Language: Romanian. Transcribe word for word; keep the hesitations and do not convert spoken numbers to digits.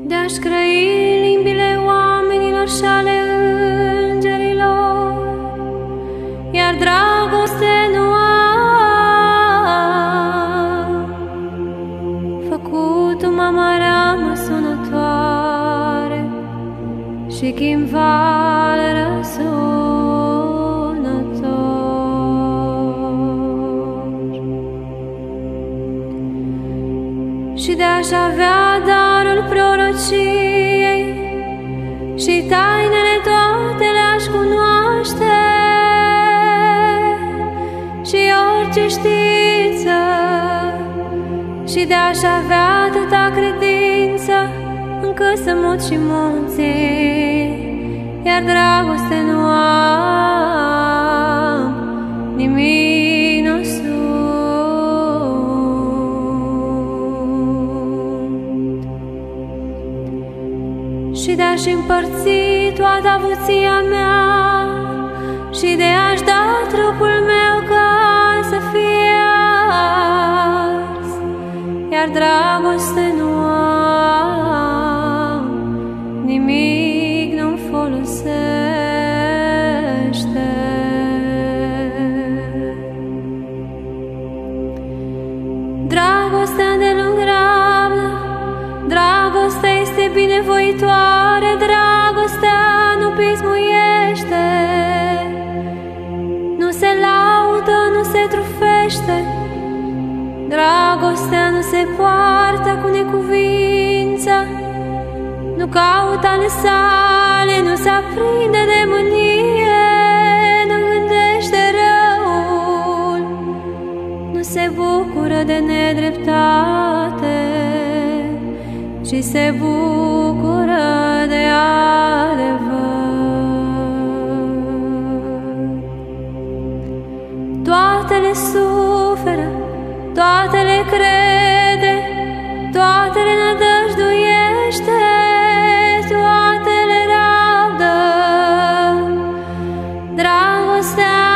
de-aș crăi limbile oamenilor și ale îngerilor, iar dragoste nu am, făcut-o-mă marea sunătoare și chimval răsunător. Și de-aș avea darul prorociei și tainele toate le-aș cunoaște și orice știință, și de-aș avea atâta credință încât să mut și munții, iar dragoste nu am, nimic nu sunt. Și de-aș împărți toată avuția mea și de-aș da trupul meu ca să fie ars, iar dragoste nu am, nimic nu-mi folosește. Dragostea îndelung rabdă, dragostea este binevoitoare, dragostea nu pismuiește, nu se laudă, nu se trufește, dragostea nu se poartă cu necuvință, nu caută ale sale, nu se aprinde de mânie, nu gândește răul, nu se bucură de nedreptate, ci se bucură de adevăr. Toate le suferă, toate le crede, toate le nădăjduiește, toate le rabdă. Dragostea